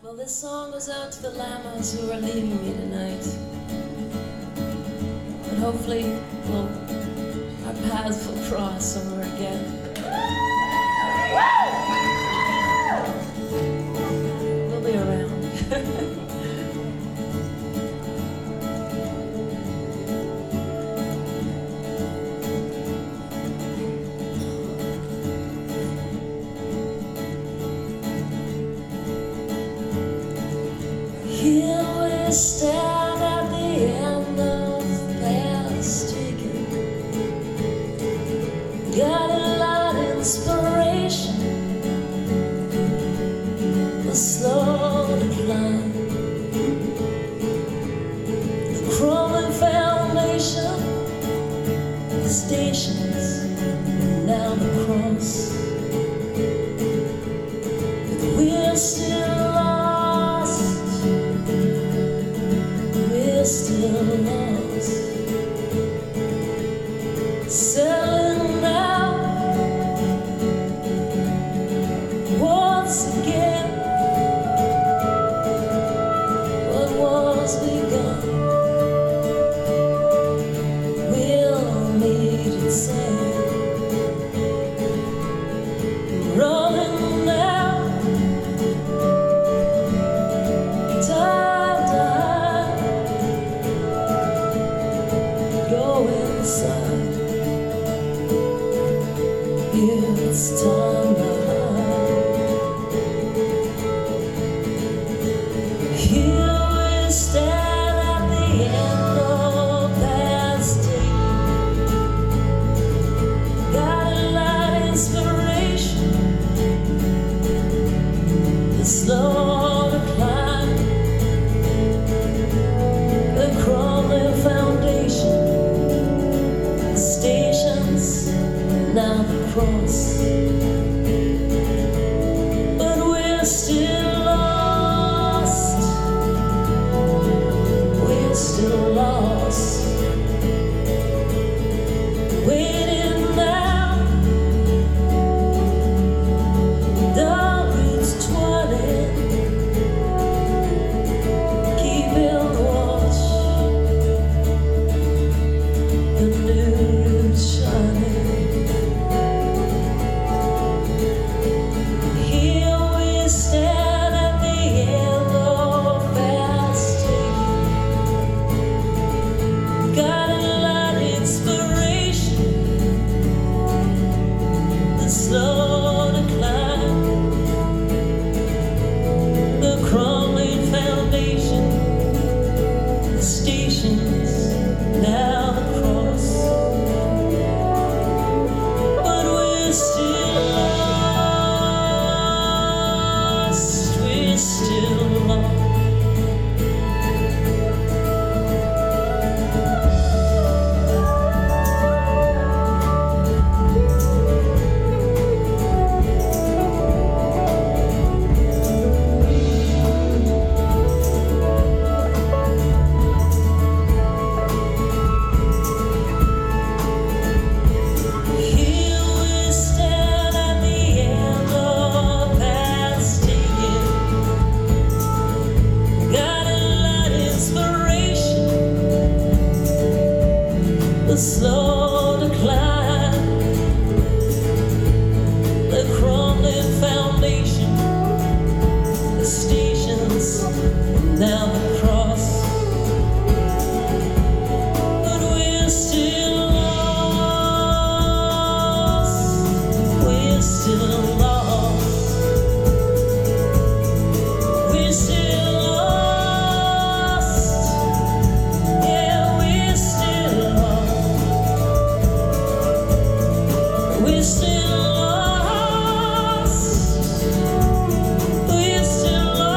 Well, this song goes out to the llamas who are leaving me tonight. And hopefully, well, our paths will cross somewhere again. We'll be around. Here we stand at the end of the past ticket. Got a lot of inspiration, the slow decline, the crumbling foundation, the stations down the cross. But we're still still lost, selling out once again what was begun. We'll meet it sad, rolling now. Go inside, it's time to hide. Here we stand at the end of past day. Got a lot of inspiration, the slow decline, the crumbling foundation, stations now the cross. But we're still lost, we're still lost, waiting now. The routes 20, keeping watch, the new shining. Here we stand at the end of past ticket. Got a lot of inspiration, the slow decline, the crumbling foundation, the stations now the cross. But we're still lost, we're still lost. The slow decline, the crumbling foundation, the stations now the cross. But we're still lost, we're still lost, we're still lost, yeah, we're still lost. We're still lost, we're still lost.